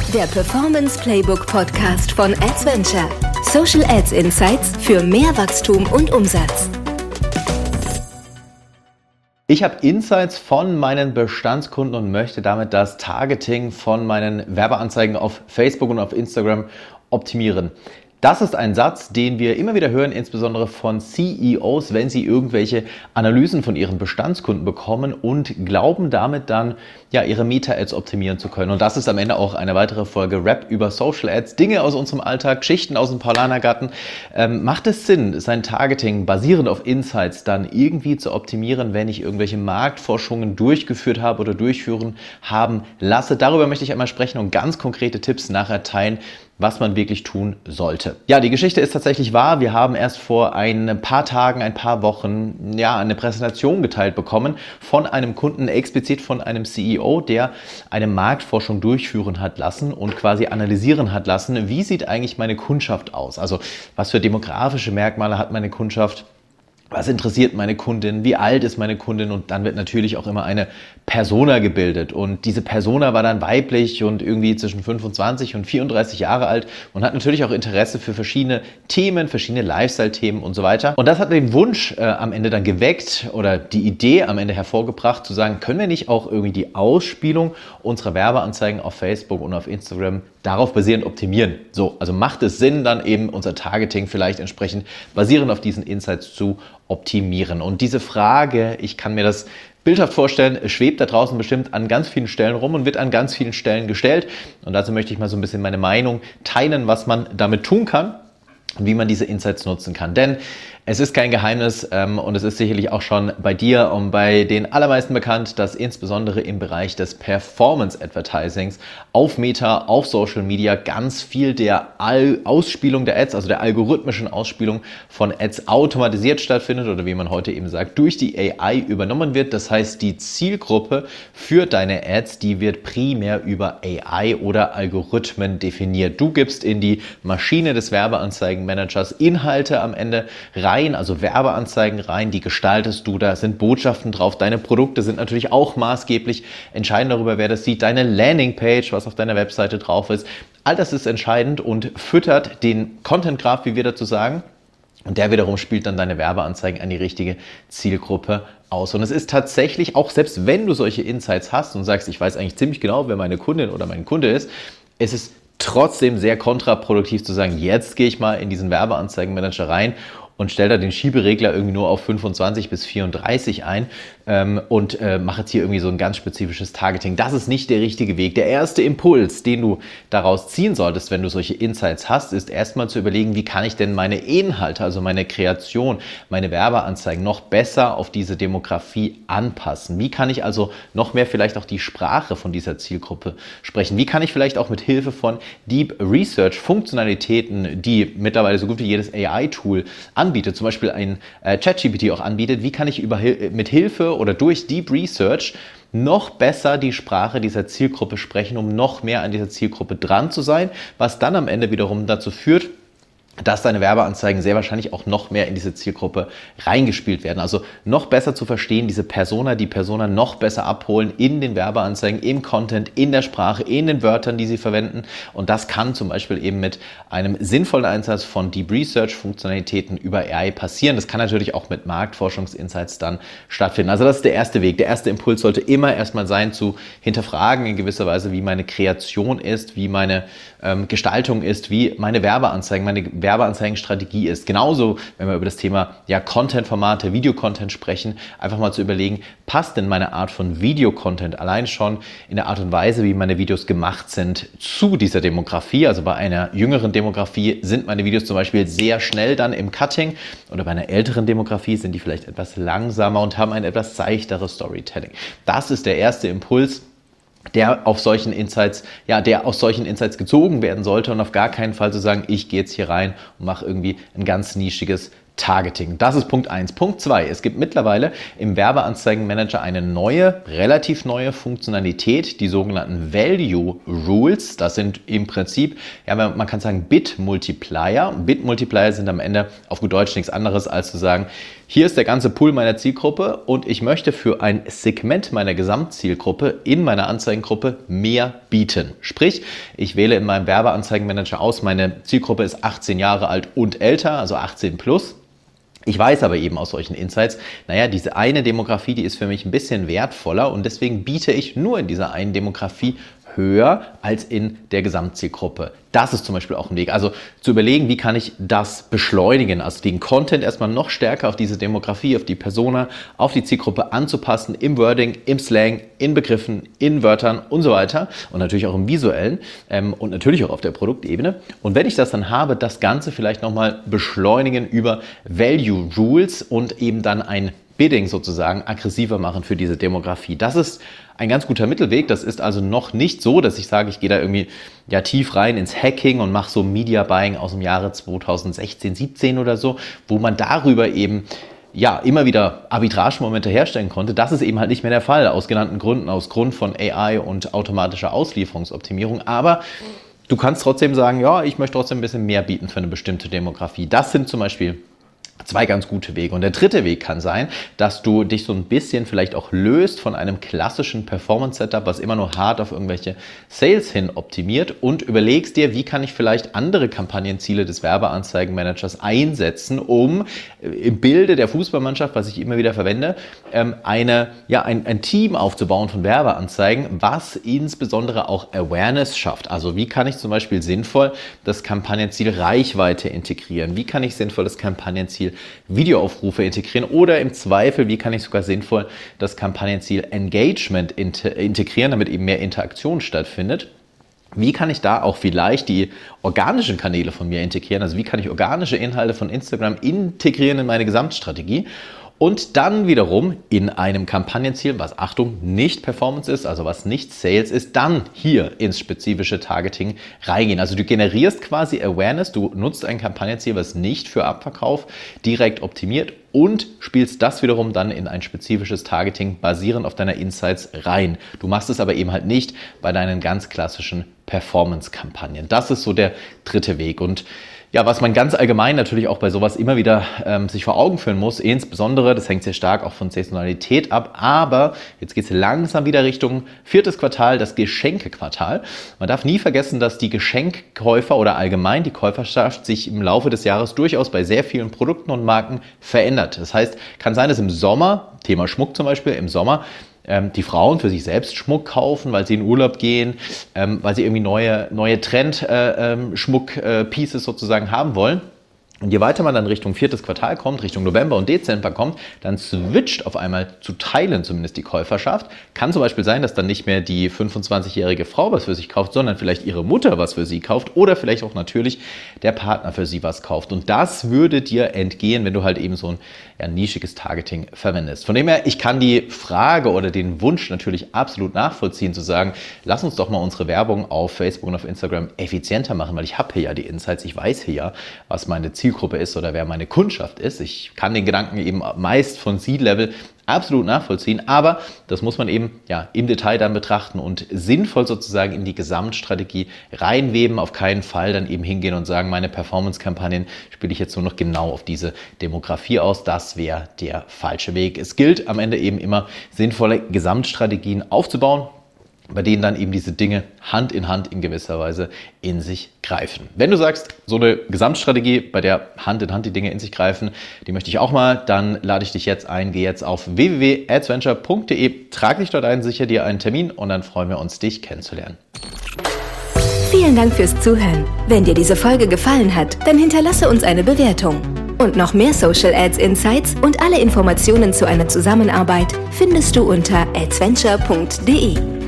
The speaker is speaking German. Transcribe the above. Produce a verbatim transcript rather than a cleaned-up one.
Der Performance Playbook Podcast von Adventure. Social Ads Insights für mehr Wachstum und Umsatz. Ich habe Insights von meinen Bestandskunden und möchte damit das Targeting von meinen Werbeanzeigen auf Facebook und auf Instagram optimieren. Das ist ein Satz, den wir immer wieder hören, insbesondere von C E Os, wenn sie irgendwelche Analysen von ihren Bestandskunden bekommen und glauben damit dann, ja, ihre Meta-Ads optimieren zu können. Und das ist am Ende auch eine weitere Folge Rap über Social Ads, Dinge aus unserem Alltag, Geschichten aus dem Paulanergarten. Ähm, macht es Sinn, sein Targeting basierend auf Insights dann irgendwie zu optimieren, wenn ich irgendwelche Marktforschungen durchgeführt habe oder durchführen haben lasse? Darüber möchte ich einmal sprechen und ganz konkrete Tipps nachher teilen, was man wirklich tun sollte. Ja, die Geschichte ist tatsächlich wahr. Wir haben erst vor ein paar Tagen, ein paar Wochen, ja, eine Präsentation geteilt bekommen von einem Kunden, explizit von einem C E O, der eine Marktforschung durchführen hat lassen und quasi analysieren hat lassen, wie sieht eigentlich meine Kundschaft aus? Also, was für demografische Merkmale hat meine Kundschaft? Was interessiert meine Kundin? Wie alt ist meine Kundin? Und dann wird natürlich auch immer eine Persona gebildet. Und diese Persona war dann weiblich und irgendwie zwischen fünfundzwanzig und vierunddreißig Jahre alt und hat natürlich auch Interesse für verschiedene Themen, verschiedene Lifestyle-Themen und so weiter. Und das hat den Wunsch äh, am Ende dann geweckt oder die Idee am Ende hervorgebracht, zu sagen, können wir nicht auch irgendwie die Ausspielung unserer Werbeanzeigen auf Facebook und auf Instagram darauf basierend optimieren? So, also macht es Sinn, dann eben unser Targeting vielleicht entsprechend basierend auf diesen Insights zu optimieren. Und diese Frage, ich kann mir das bildhaft vorstellen, schwebt da draußen bestimmt an ganz vielen Stellen rum und wird an ganz vielen Stellen gestellt. Und dazu möchte ich mal so ein bisschen meine Meinung teilen, was man damit tun kann und wie man diese Insights nutzen kann. Denn es ist kein Geheimnis ähm, und es ist sicherlich auch schon bei dir und bei den allermeisten bekannt, dass insbesondere im Bereich des Performance-Advertisings auf Meta, auf Social Media ganz viel der All- Ausspielung der Ads, also der algorithmischen Ausspielung von Ads automatisiert stattfindet oder wie man heute eben sagt, durch die A I übernommen wird. Das heißt, die Zielgruppe für deine Ads, die wird primär über A I oder Algorithmen definiert. Du gibst in die Maschine des Werbeanzeigenmanagers Inhalte am Ende rein, also Werbeanzeigen rein, die gestaltest du, da sind Botschaften drauf, deine Produkte sind natürlich auch maßgeblich entscheidend darüber, wer das sieht, deine Landingpage, was auf deiner Webseite drauf ist, all das ist entscheidend und füttert den Content Graph, wie wir dazu sagen, und der wiederum spielt dann deine Werbeanzeigen an die richtige Zielgruppe aus. Und es ist tatsächlich, auch selbst wenn du solche Insights hast und sagst, ich weiß eigentlich ziemlich genau, wer meine Kundin oder mein Kunde ist, es ist trotzdem sehr kontraproduktiv zu sagen, jetzt gehe ich mal in diesen Werbeanzeigenmanager rein und stelle da den Schieberegler irgendwie nur auf fünfundzwanzig bis vierunddreißig ein ähm, und äh, mache jetzt hier irgendwie so ein ganz spezifisches Targeting. Das ist nicht der richtige Weg. Der erste Impuls, den du daraus ziehen solltest, wenn du solche Insights hast, ist erstmal zu überlegen, wie kann ich denn meine Inhalte, also meine Kreation, meine Werbeanzeigen noch besser auf diese Demografie anpassen? Wie kann ich also noch mehr vielleicht auch die Sprache von dieser Zielgruppe sprechen? Wie kann ich vielleicht auch mit Hilfe von Deep Research Funktionalitäten, die mittlerweile so gut wie jedes A I-Tool anbietet, anbietet, zum Beispiel ein äh, ChatGPT auch anbietet, wie kann ich über, mit Hilfe oder durch Deep Research noch besser die Sprache dieser Zielgruppe sprechen, um noch mehr an dieser Zielgruppe dran zu sein, was dann am Ende wiederum dazu führt, dass deine Werbeanzeigen sehr wahrscheinlich auch noch mehr in diese Zielgruppe reingespielt werden. Also noch besser zu verstehen, diese Persona, die Persona noch besser abholen in den Werbeanzeigen, im Content, in der Sprache, in den Wörtern, die sie verwenden. Und das kann zum Beispiel eben mit einem sinnvollen Einsatz von Deep Research Funktionalitäten über A I passieren. Das kann natürlich auch mit Marktforschungsinsights dann stattfinden. Also das ist der erste Weg. Der erste Impuls sollte immer erstmal sein, zu hinterfragen in gewisser Weise, wie meine Kreation ist, wie meine ähm, Gestaltung ist, wie meine Werbeanzeigen, meine Werbeanzeigenstrategie ist. Genauso, wenn wir über das Thema ja, Content-Formate, Videocontent sprechen, einfach mal zu überlegen, passt denn meine Art von Videocontent allein schon in der Art und Weise, wie meine Videos gemacht sind, zu dieser Demografie? Also bei einer jüngeren Demografie sind meine Videos zum Beispiel sehr schnell dann im Cutting oder bei einer älteren Demografie sind die vielleicht etwas langsamer und haben ein etwas seichteres Storytelling. Das ist der erste Impuls, der auf solchen Insights, ja, der aus solchen Insights gezogen werden sollte und auf gar keinen Fall zu sagen, ich gehe jetzt hier rein und mache irgendwie ein ganz nischiges Targeting. Das ist Punkt eins. Punkt zwei. Es gibt mittlerweile im Werbeanzeigenmanager eine neue, relativ neue Funktionalität, die sogenannten Value Rules. Das sind im Prinzip, ja, man kann sagen Bit Multiplier. Bit Multiplier sind am Ende auf gut Deutsch nichts anderes als zu sagen, hier ist der ganze Pool meiner Zielgruppe und ich möchte für ein Segment meiner Gesamtzielgruppe in meiner Anzeigengruppe mehr bieten. Sprich, ich wähle in meinem Werbeanzeigenmanager aus, meine Zielgruppe ist achtzehn Jahre alt und älter, also achtzehn plus. Ich weiß aber eben aus solchen Insights, naja, diese eine Demografie, die ist für mich ein bisschen wertvoller und deswegen biete ich nur in dieser einen Demografie höher als in der Gesamtzielgruppe. Das ist zum Beispiel auch ein Weg. Also zu überlegen, wie kann ich das beschleunigen, also den Content erstmal noch stärker auf diese Demografie, auf die Persona, auf die Zielgruppe anzupassen, im Wording, im Slang, in Begriffen, in Wörtern und so weiter und natürlich auch im Visuellen ähm, und natürlich auch auf der Produktebene. Und wenn ich das dann habe, das Ganze vielleicht nochmal beschleunigen über Value Rules und eben dann ein Bidding sozusagen aggressiver machen für diese Demografie. Das ist ein ganz guter Mittelweg. Das ist also noch nicht so, dass ich sage, ich gehe da irgendwie ja tief rein ins Hacking und mache so Media Buying aus dem Jahre zweitausendsechzehn, siebzehn oder so, wo man darüber eben ja immer wieder Arbitragemomente herstellen konnte. Das ist eben halt nicht mehr der Fall, aus genannten Gründen, aus Grund von A I und automatischer Auslieferungsoptimierung. Aber du kannst trotzdem sagen, ja, ich möchte trotzdem ein bisschen mehr bieten für eine bestimmte Demografie. Das sind zum Beispiel zwei ganz gute Wege. Und der dritte Weg kann sein, dass du dich so ein bisschen vielleicht auch löst von einem klassischen Performance-Setup, was immer nur hart auf irgendwelche Sales hin optimiert und überlegst dir, wie kann ich vielleicht andere Kampagnenziele des Werbeanzeigenmanagers einsetzen, um im Bilde der Fußballmannschaft, was ich immer wieder verwende, eine, ja, ein, ein Team aufzubauen von Werbeanzeigen, was insbesondere auch Awareness schafft. Also wie kann ich zum Beispiel sinnvoll das Kampagnenziel Reichweite integrieren? Wie kann ich sinnvoll das Kampagnenziel Videoaufrufe integrieren oder im Zweifel, wie kann ich sogar sinnvoll das Kampagnenziel Engagement integrieren, damit eben mehr Interaktion stattfindet. Wie kann ich da auch vielleicht die organischen Kanäle von mir integrieren, also wie kann ich organische Inhalte von Instagram integrieren in meine Gesamtstrategie und dann wiederum in einem Kampagnenziel, was Achtung, nicht Performance ist, also was nicht Sales ist, dann hier ins spezifische Targeting reingehen. Also du generierst quasi Awareness, du nutzt ein Kampagnenziel, was nicht für Abverkauf direkt optimiert und spielst das wiederum dann in ein spezifisches Targeting basierend auf deiner Insights rein. Du machst es aber eben halt nicht bei deinen ganz klassischen Performance-Kampagnen. Das ist so der dritte Weg. Und ja, was man ganz allgemein natürlich auch bei sowas immer wieder ähm, sich vor Augen führen muss, insbesondere, das hängt sehr stark auch von Saisonalität ab, aber jetzt geht es langsam wieder Richtung viertes Quartal, das Geschenkequartal. Man darf nie vergessen, dass die Geschenkkäufer oder allgemein die Käuferschaft sich im Laufe des Jahres durchaus bei sehr vielen Produkten und Marken verändert. Das heißt, kann sein, dass im Sommer, Thema Schmuck zum Beispiel, im Sommer ähm, die Frauen für sich selbst Schmuck kaufen, weil sie in Urlaub gehen, ähm, weil sie irgendwie neue, neue Trend-Schmuck-Pieces äh, ähm, sozusagen haben wollen. Und je weiter man dann Richtung viertes Quartal kommt, Richtung November und Dezember kommt, dann switcht auf einmal zu Teilen zumindest die Käuferschaft. Kann zum Beispiel sein, dass dann nicht mehr die fünfundzwanzigjährige Frau was für sich kauft, sondern vielleicht ihre Mutter was für sie kauft oder vielleicht auch natürlich der Partner für sie was kauft. Und das würde dir entgehen, wenn du halt eben so ein ja, nischiges Targeting verwendest. Von dem her, ich kann die Frage oder den Wunsch natürlich absolut nachvollziehen, zu sagen, lass uns doch mal unsere Werbung auf Facebook und auf Instagram effizienter machen, weil ich habe hier ja die Insights, ich weiß hier ja, was meine Zielgruppe Zielgruppe ist oder wer meine Kundschaft ist. Ich kann den Gedanken eben meist von Seed-Level absolut nachvollziehen, aber das muss man eben ja im Detail dann betrachten und sinnvoll sozusagen in die Gesamtstrategie reinweben, auf keinen Fall dann eben hingehen und sagen, meine Performance-Kampagnen spiele ich jetzt nur noch genau auf diese Demografie aus. Das wäre der falsche Weg. Es gilt am Ende eben immer, sinnvolle Gesamtstrategien aufzubauen, bei denen dann eben diese Dinge Hand in Hand in gewisser Weise in sich greifen. Wenn du sagst, so eine Gesamtstrategie, bei der Hand in Hand die Dinge in sich greifen, die möchte ich auch mal, dann lade ich dich jetzt ein, geh jetzt auf w w w punkt adsventure punkt de, trag dich dort ein, sicher dir einen Termin und dann freuen wir uns, dich kennenzulernen. Vielen Dank fürs Zuhören. Wenn dir diese Folge gefallen hat, dann hinterlasse uns eine Bewertung. Und noch mehr Social Ads Insights und alle Informationen zu einer Zusammenarbeit findest du unter adsventure punkt de.